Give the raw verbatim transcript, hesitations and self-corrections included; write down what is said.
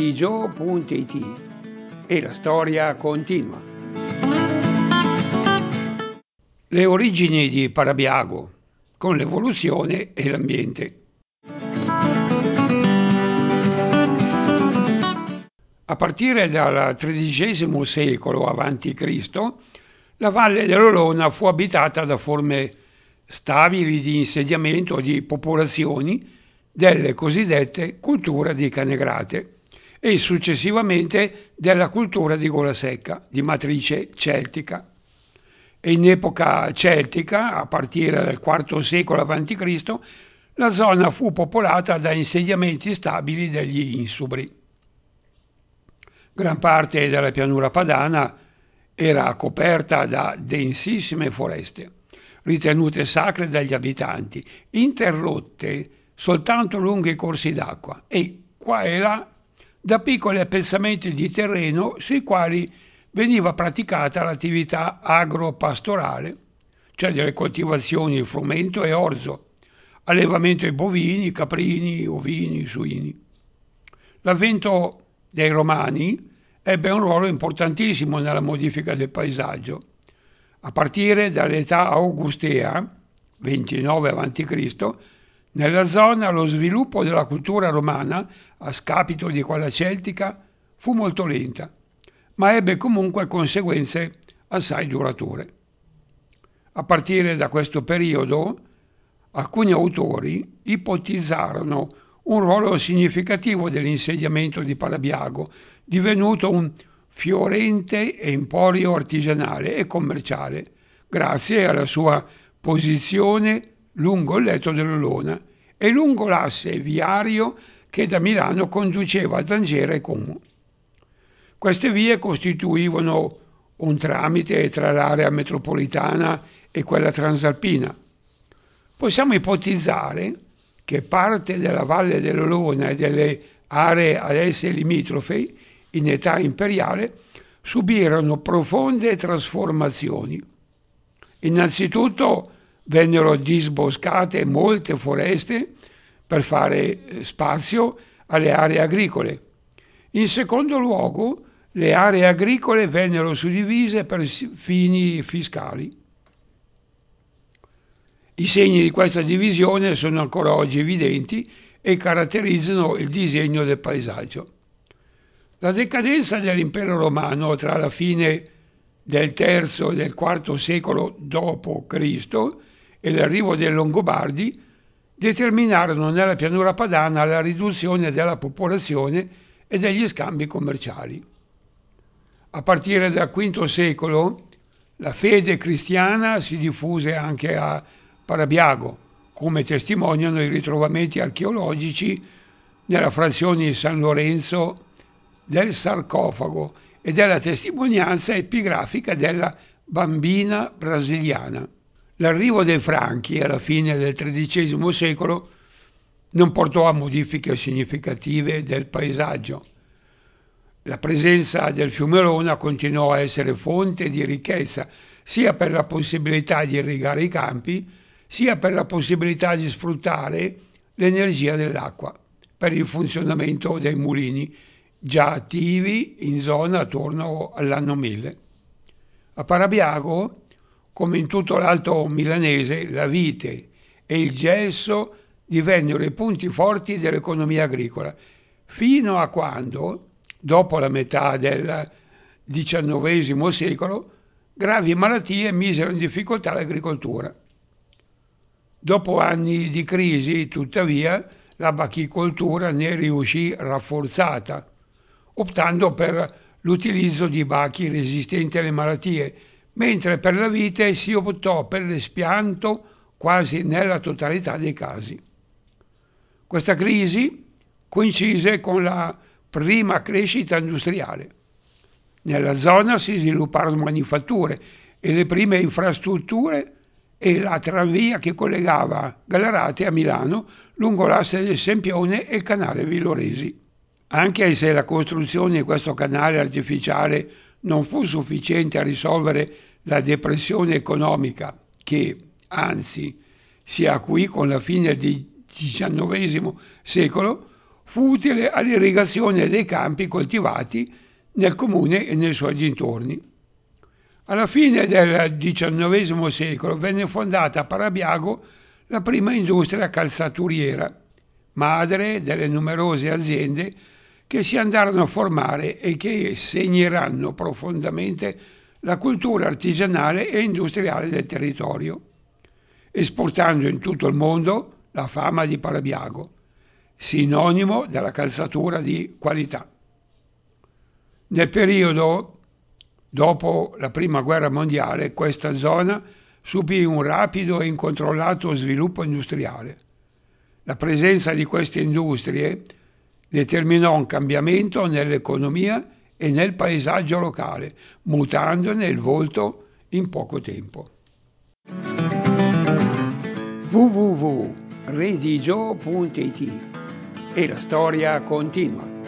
grigio punto it e la storia continua. Le origini di Parabiago, con l'evoluzione e l'ambiente. A partire dal tredicesimo secolo avanti Cristo, la Valle dell'Olona fu abitata da forme stabili di insediamento di popolazioni delle cosiddette culture di Canegrate e successivamente della cultura di Gola Secca, di matrice celtica. E in epoca celtica, a partire dal quarto secolo avanti Cristo, la zona fu popolata da insediamenti stabili degli insubri. Gran parte della pianura padana era coperta da densissime foreste, ritenute sacre dagli abitanti, interrotte soltanto lungo i corsi d'acqua e, qua e là, da piccoli appezzamenti di terreno sui quali veniva praticata l'attività agropastorale, cioè delle coltivazioni frumento e orzo, allevamento di bovini, caprini, ovini, suini. L'avvento dei Romani ebbe un ruolo importantissimo nella modifica del paesaggio. A partire dall'età augustea, ventinove avanti Cristo, nella zona lo sviluppo della cultura romana, a scapito di quella celtica, fu molto lenta, ma ebbe comunque conseguenze assai durature. A partire da questo periodo, alcuni autori ipotizzarono un ruolo significativo dell'insediamento di Parabiago, divenuto un fiorente emporio artigianale e commerciale, grazie alla sua posizione lungo il letto dell'Olona e lungo l'asse viario che da Milano conduceva a Tangiera e Como. Queste vie costituivano un tramite tra l'area metropolitana e quella transalpina. Possiamo ipotizzare che parte della Valle dell'Olona e delle aree ad esse limitrofe, in età imperiale, subirono profonde trasformazioni. Innanzitutto vennero disboscate molte foreste per fare spazio alle aree agricole. In secondo luogo, le aree agricole vennero suddivise per fini fiscali. I segni di questa divisione sono ancora oggi evidenti e caratterizzano il disegno del paesaggio. La decadenza dell'impero romano tra la fine del terzo e del quarto secolo dopo Cristo e l'arrivo dei Longobardi determinarono nella pianura padana la riduzione della popolazione e degli scambi commerciali. A partire dal quinto secolo la fede cristiana si diffuse anche a Parabiago, come testimoniano i ritrovamenti archeologici nella frazione di San Lorenzo del sarcofago e della testimonianza epigrafica della bambina brasiliana. L'arrivo dei Franchi alla fine del tredicesimo secolo non portò a modifiche significative del paesaggio. La presenza del fiume Olona continuò a essere fonte di ricchezza sia per la possibilità di irrigare i campi, sia per la possibilità di sfruttare l'energia dell'acqua per il funzionamento dei mulini già attivi in zona attorno all'anno mille. A Parabiago, come in tutto l'Alto Milanese, la vite e il gelso divennero i punti forti dell'economia agricola, fino a quando, dopo la metà del diciannovesimo secolo, gravi malattie misero in difficoltà l'agricoltura. Dopo anni di crisi, tuttavia, la bachicoltura ne riuscì rafforzata, optando per l'utilizzo di bachi resistenti alle malattie, mentre per la vite si optò per l'espianto quasi nella totalità dei casi. Questa crisi coincise con la prima crescita industriale. Nella zona si svilupparono manifatture e le prime infrastrutture e la tranvia che collegava Gallarate a Milano lungo l'asse del Sempione e il canale Villoresi. Anche se la costruzione di questo canale artificiale non fu sufficiente a risolvere la depressione economica che, anzi, si acuì con la fine del diciannovesimo secolo, fu utile all'irrigazione dei campi coltivati nel comune e nei suoi dintorni. Alla fine del diciannovesimo secolo venne fondata a Parabiago la prima industria calzaturiera, madre delle numerose aziende che si andarono a formare e che segneranno profondamente la cultura artigianale e industriale del territorio, esportando in tutto il mondo la fama di Parabiago, sinonimo della calzatura di qualità. Nel periodo dopo la Prima Guerra Mondiale, questa zona subì un rapido e incontrollato sviluppo industriale. La presenza di queste industrie determinò un cambiamento nell'economia e nel paesaggio locale, mutandone il volto in poco tempo. w w w punto redigio punto i t E la storia continua.